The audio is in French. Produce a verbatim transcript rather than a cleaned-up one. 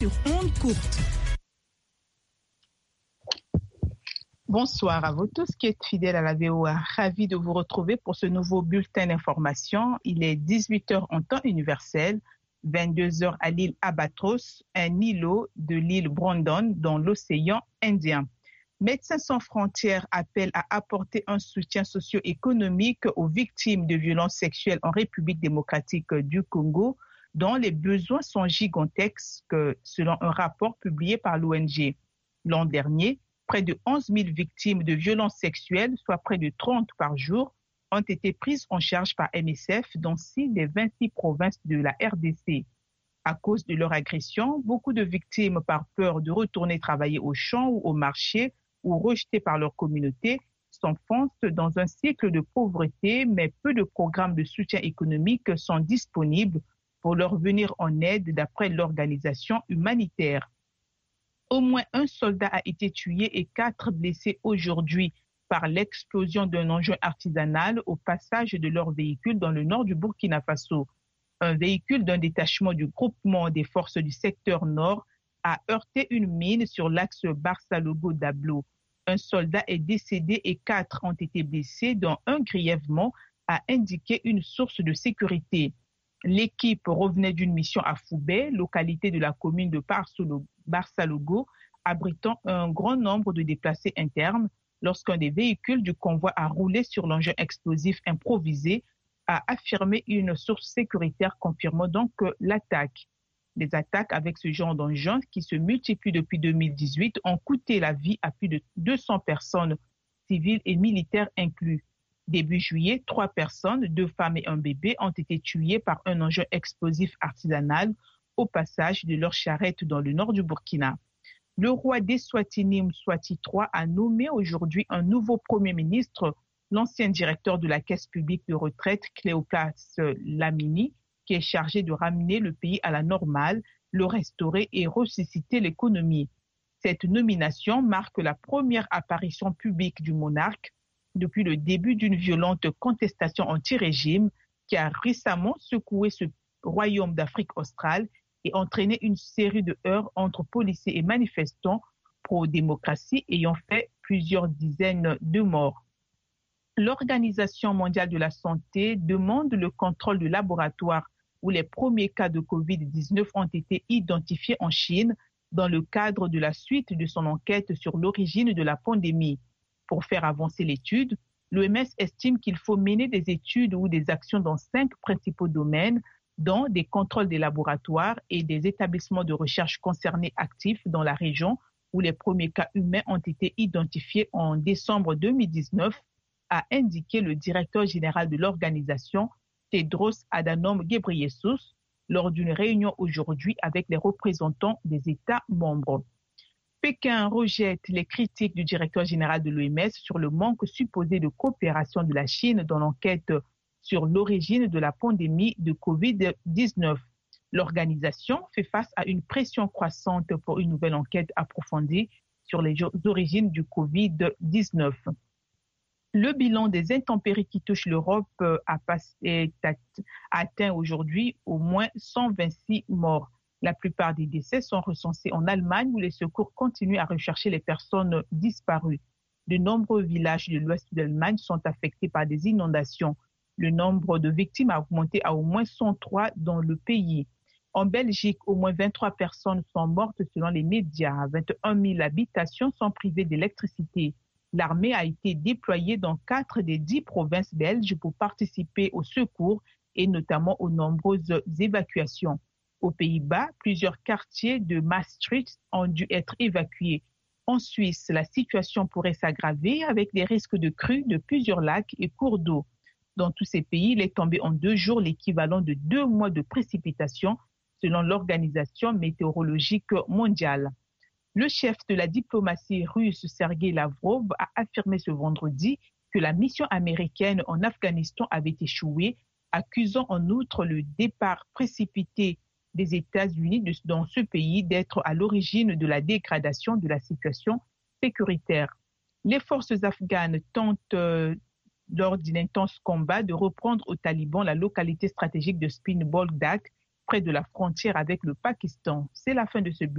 sur ondes courtes. Bonsoir à vous tous qui êtes fidèles à la V O A. Ravi de vous retrouver pour ce nouveau bulletin d'information. Il est dix-huit heures en temps universel, vingt-deux heures à l'île Albatros, un îlot de l'île Brandon dans l'océan Indien. Médecins sans frontières appellent à apporter un soutien socio-économique aux victimes de violences sexuelles en République démocratique du Congo, dont les besoins sont gigantesques, selon un rapport publié par l'O N G. L'an dernier, près de onze mille victimes de violences sexuelles, soit près de trente par jour, ont été prises en charge par M S F dans six des vingt-six provinces de la R D C. À cause de leur agression, beaucoup de victimes, par peur de retourner travailler au champ ou au marché ou rejetées par leur communauté, s'enfoncent dans un cycle de pauvreté, mais peu de programmes de soutien économique sont disponibles pour leur venir en aide d'après l'organisation humanitaire. Au moins un soldat a été tué et quatre blessés aujourd'hui par l'explosion d'un engin artisanal au passage de leur véhicule dans le nord du Burkina Faso. Un véhicule d'un détachement du groupement des forces du secteur nord a heurté une mine sur l'axe Barça-Logo-Dablo. Un soldat est décédé et quatre ont été blessés, dont un grièvement, a indiqué une source de sécurité. L'équipe revenait d'une mission à Foubé, localité de la commune de Barça-Logo, abritant un grand nombre de déplacés internes, lorsqu'un des véhicules du convoi a roulé sur l'engin explosif improvisé, a affirmé une source sécuritaire confirmant donc l'attaque. Les attaques avec ce genre d'engin qui se multiplient depuis deux mille dix-huit ont coûté la vie à plus de deux cents personnes, civiles et militaires inclus. Début juillet, trois personnes, deux femmes et un bébé, ont été tuées par un engin explosif artisanal au passage de leur charrette dans le nord du Burkina. Le roi d'Eswatini, Mswati trois, a nommé aujourd'hui un nouveau Premier ministre, l'ancien directeur de la Caisse publique de retraite, Cléopas Lamini, qui est chargé de ramener le pays à la normale, le restaurer et ressusciter l'économie. Cette nomination marque la première apparition publique du monarque depuis le début d'une violente contestation anti-régime qui a récemment secoué ce royaume d'Afrique australe et entraîné une série de heurts entre policiers et manifestants pro-démocratie ayant fait plusieurs dizaines de morts. L'Organisation mondiale de la santé demande le contrôle de laboratoires où les premiers cas de covid dix-neuf ont été identifiés en Chine dans le cadre de la suite de son enquête sur l'origine de la pandémie. Pour faire avancer l'étude, l'O M S estime qu'il faut mener des études ou des actions dans cinq principaux domaines, dont des contrôles des laboratoires et des établissements de recherche concernés actifs dans la région où les premiers cas humains ont été identifiés en décembre deux mille dix-neuf, a indiqué le directeur général de l'organisation, Tedros Adhanom Ghebreyesus, lors d'une réunion aujourd'hui avec les représentants des États membres. Pékin rejette les critiques du directeur général de l'O M S sur le manque supposé de coopération de la Chine dans l'enquête sur l'origine de la pandémie de covid dix-neuf. L'organisation fait face à une pression croissante pour une nouvelle enquête approfondie sur les origines du covid dix-neuf. Le bilan des intempéries qui touchent l'Europe a, passé, a atteint aujourd'hui au moins cent vingt-six morts. La plupart des décès sont recensés en Allemagne où les secours continuent à rechercher les personnes disparues. De nombreux villages de l'ouest de l'Allemagne sont affectés par des inondations. Le nombre de victimes a augmenté à au moins cent trois dans le pays. En Belgique, au moins vingt-trois personnes sont mortes selon les médias. vingt-et-un mille habitations sont privées d'électricité. L'armée a été déployée dans quatre des dix provinces belges pour participer aux secours et notamment aux nombreuses évacuations. Aux Pays-Bas, plusieurs quartiers de Maastricht ont dû être évacués. En Suisse, la situation pourrait s'aggraver avec des risques de crues de plusieurs lacs et cours d'eau. Dans tous ces pays, il est tombé en deux jours l'équivalent de deux mois de précipitations selon l'Organisation météorologique mondiale. Le chef de la diplomatie russe, Sergei Lavrov, a affirmé ce vendredi que la mission américaine en Afghanistan avait échoué, accusant en outre le départ précipité des États-Unis dans ce pays d'être à l'origine de la dégradation de la situation sécuritaire. Les forces afghanes tentent, euh, lors d'un intense combat, de reprendre aux talibans la localité stratégique de Spin Boldak, près de la frontière avec le Pakistan. C'est la fin de ce bulletin.